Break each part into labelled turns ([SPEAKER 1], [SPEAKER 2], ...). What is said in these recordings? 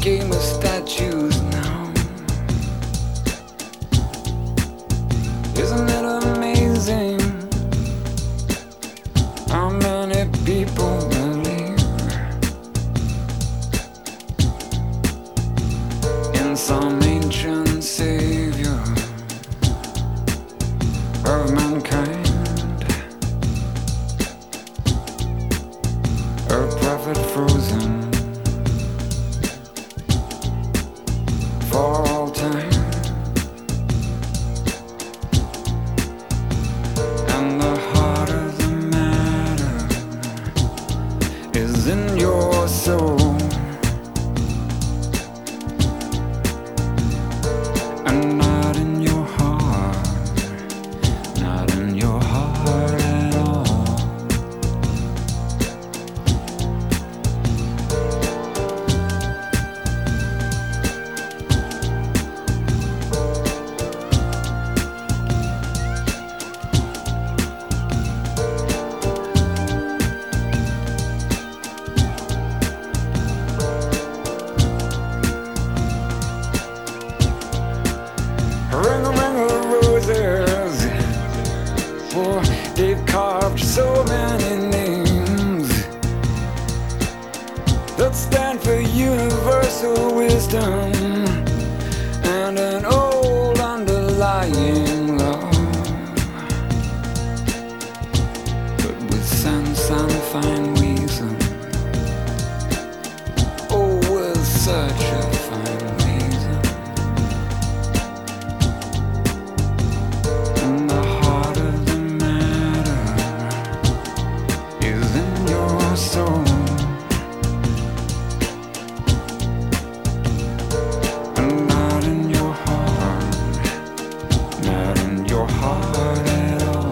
[SPEAKER 1] game of statues now. Isn't it amazing how many people believe in some ancient savior of mankind, a prophet frozen for all time. And the heart of the matter is in your soul, and not in your heart, not in your heart at all. Ring a roses, for they've carved so many names that stand for universal wisdom and an old underlying law. But with sense and fine reason, oh, with such a fine reason, and the heart of the matter is in your soul, and not in your heart, not in your heart at all.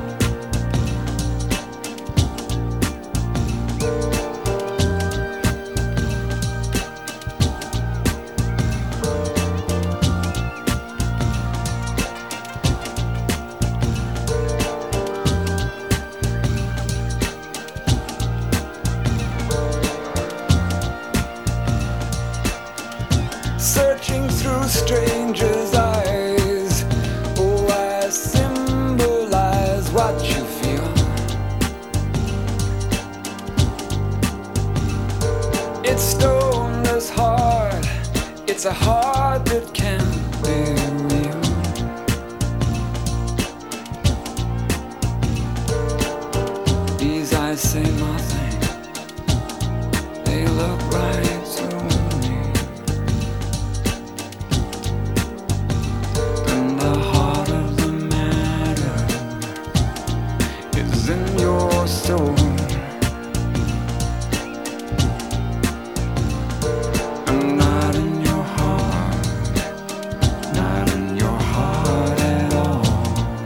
[SPEAKER 1] Searching through strangers' eyes, oh, I symbolize what you feel. It's stone that's hard, it's a heart that can't be real. These eyes say nothing, they look right through me. And the heart of the matter is in your soul, and not in your heart, not in your heart at all,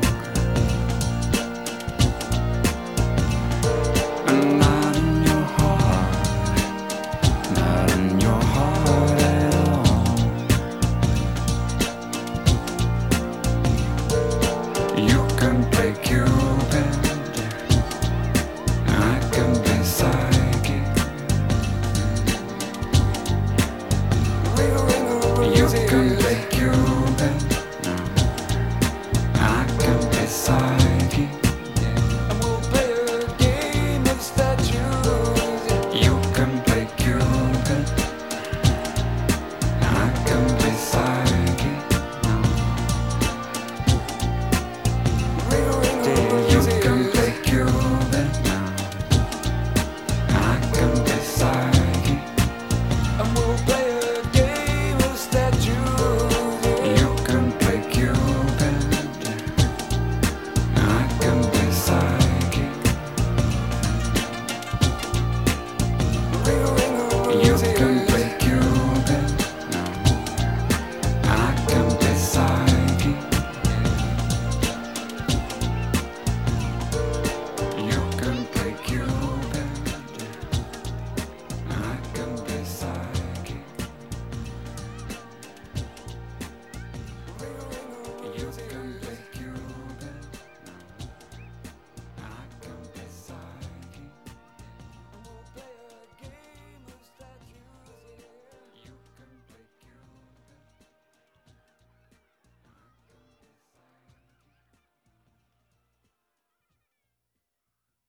[SPEAKER 1] and not in your heart, not in your heart at all. You can play Cupid, I can be psychic. You can